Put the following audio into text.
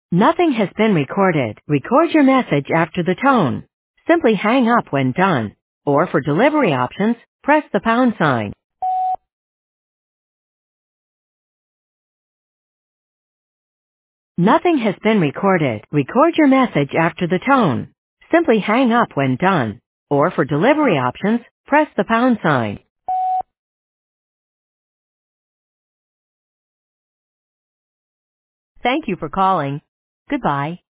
Nothing has been recorded. Record your message after the tone. Simply hang up when done. Or for delivery options, press the pound sign. Nothing has been recorded. Record your message after the tone. Simply hang up when done. Or for delivery options, press the pound sign. Thank you for calling. Goodbye.